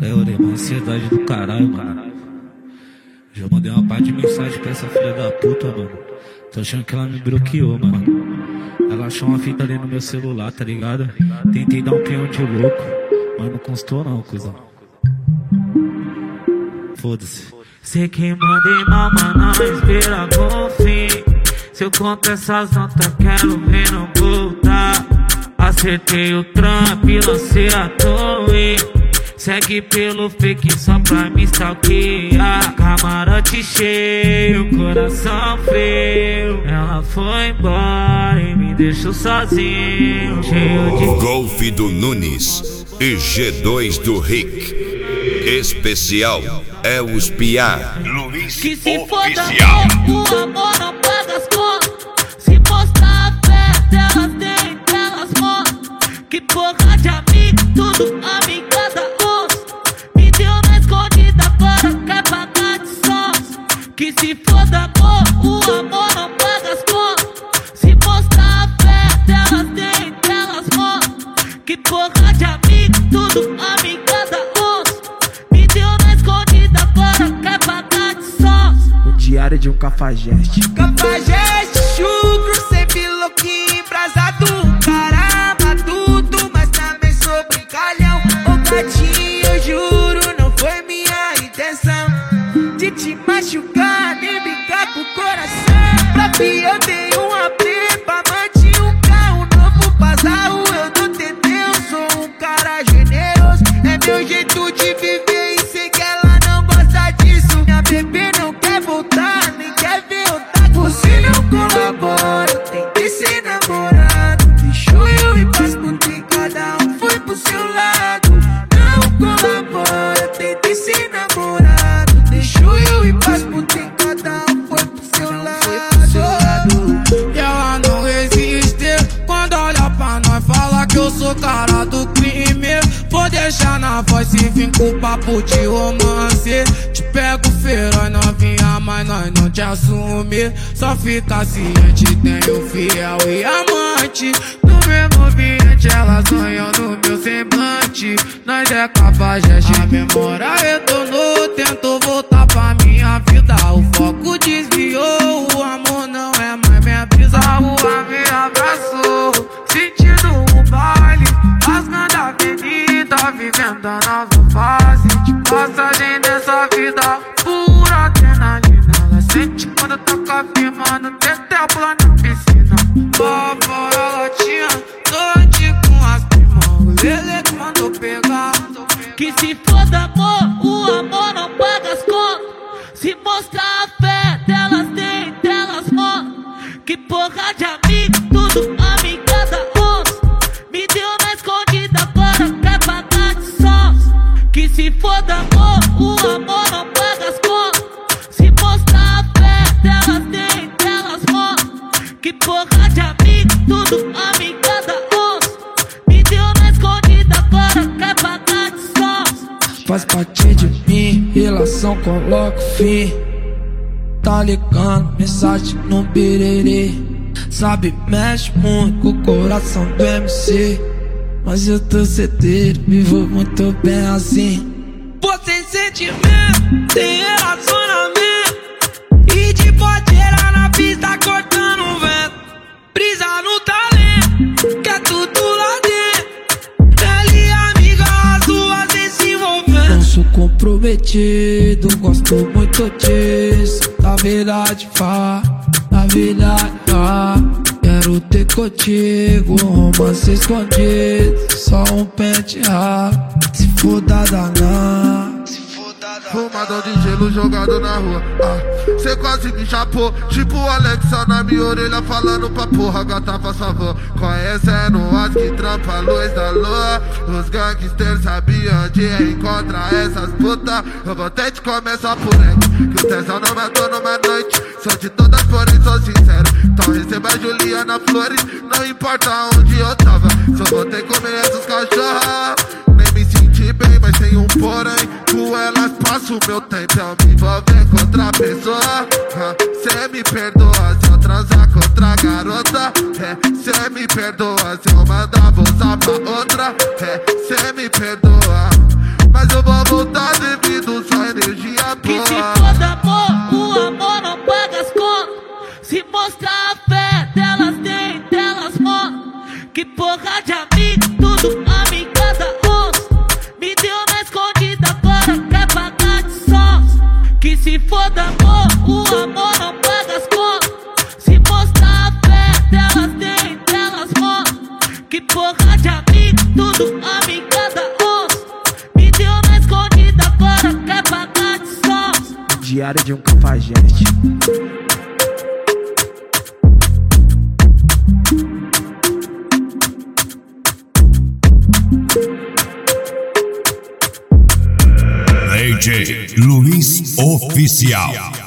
eu dei uma ansiedade do caralho, mano. Já mandei uma parte de mensagem pra essa filha da puta, mano. Tô achando que ela me bloqueou, mano. Ela achou uma fita ali no meu celular, tá ligado? Tentei dar um peão de louco, mas não constou não, cuzão. Foda-se. Sei que mandei mal, mas não espera bom fim. Se eu conto essas notas, quero ver não voltar. Acertei o trampo e lancei a torre. Segue pelo fake só pra me stalkear. Camarote cheio, coração frio. Ela foi embora e me deixou sozinho, cheio de Golf do Nunes e G2 do Rick. Especial é os Piá. Luiz que se Oficial. foda, o amor não paga as contas. Se mostrar a fé delas, tem delas mostram. Que porra de amigo, tudo amigada onça. Me deu na escondida, agora quer pagar de sócio. Que se foda, amor, o amor não paga as contas. Se mostrar a fé delas, tem delas mostram. Que porra de amigo, tudo amigada onça. Me deu na escondida, agora quer pagar de sócio. O diário de um cafajeste. Cafajeste, chucro, sempre louquinho, embrasado. Caramba, tudo, mas também sou brincalhão. Ô gatinho, eu juro, não foi minha intenção de te machucar, nem brincar com o coração. Pra mim eu dei uma prepa, manti um carro novo, bazarro, eu não tentei, eu sou um cara generoso. É meu jeito de viver e sei que ela não gosta disso. Minha bebê não quer voltar, nem quer ver eu tá. Você não colabora, tem que ser namorado. Deixou eu ir pras putas, cada um foi pro seu lado. Não colabora, tem que ser namorado. Deixou eu ir pras putas, cada um foi pro seu lado. E ela não resiste quando olha pra nós, fala que eu sou cara do crime. Vou deixar na voz se vir com papo de romance. Te pego feroz novinha, mas nós não te assumir. Só fica ciente, tenho fiel e amante. No mesmo ambiente, ela sonhou no meu semblante. Nós é cafajeste, a memória retornou. Tento voltar pra minha vida, o foco desviou. O amor não é mais minha brisa, a rua me abraçou. Sentindo o baile, rasgando a avenida, vivendo a nova fase de passagem dessa vida. Pura adrenalina, ela sente quando toca firmando. Até pula na piscina, vovó ela tinha noite com as primas. O Lele que mandou pegar. Que se foda, amor, o amor não paga as contas. Se mostrar a fé delas, tem delas mostram. Que porra de amigo, tudo amigada onça. Me deu na escondida, agora quer pagar de sócio. Que se foda, amor, o amor não paga as contas. Se mostrar a fé delas, tem delas mostram. Que porra de amigo, tudo amigada onça. Me deu na escondida, agora quer pagar de sócio. Faz parte de mim, relação coloca fim. Tá ligando, mensagem no birerê. Sabe, mexe muito com o coração do MC. Mas eu tô certeiro, vivo muito bem assim. Pô, sem sentimento, sem relacionamento. E de boteira na pista cortando o vento. Brisa no talento, quer tudo lá dentro. Pele amiga, as duas se envolvendo. Não sou comprometido, gosto muito disso. Na verdade, na verdade, quero ter contigo um romance escondido. Só um pente raro, se for danar. Fumadão de gelo jogado na rua. Cê quase me chapou, tipo o Alexa na minha orelha falando pra porra, gata faz favor. Conhecendo as que trampa a luz da lua. Os gangsters sabiam onde encontrar essas putas. Eu vou ter de começar por aqui, que o tesão não matou numa noite. Sou de todas, porém sou sincero. Então receba a Juliana Flores, não importa onde eu tava. Só vou ter que comer essas cachorras. Nem me senti bem, mas tem um porém. Com elas passo meu tempo, eu me envolver com outra pessoa. Cê me perdoa se eu transar com outra garota. Cê me perdoa se eu mandar voltar pra outra. Cê me perdoa, mas eu vou voltar. Que porra de amigo, tudo amiga da onça. Me deu na escondida, agora quer pagar de sons. Que se foda amor, o amor não paga as contas. Se mostrar a fé delas tem, delas mostram. Que porra de amigo, tudo amiga da onça. Me deu na escondida, agora quer pagar de sons. Diário de um cafajeste. DJ Luiz Oficial.